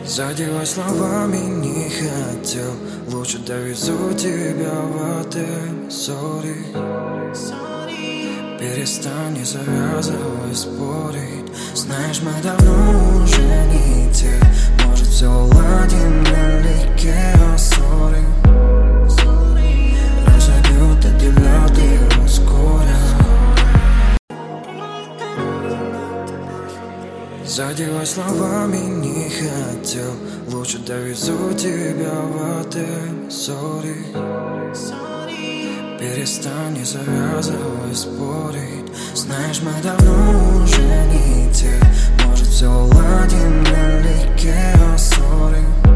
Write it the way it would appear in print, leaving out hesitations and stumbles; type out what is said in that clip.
Задевай словами не хотел. Лучше довезу тебя в отель. Sorry, перестань, не завязывай спорить. Знаешь, мы давно уже не те. Может, все уладим налегке, sorry. Разобьют, отделят и ускорят. Задевай словами не хотел. Лучше довезу тебя в отель. Sorry, перестань, не завязывай спорить. Знаешь, мы давно уже не те. Может, все уладим налегке, sorry.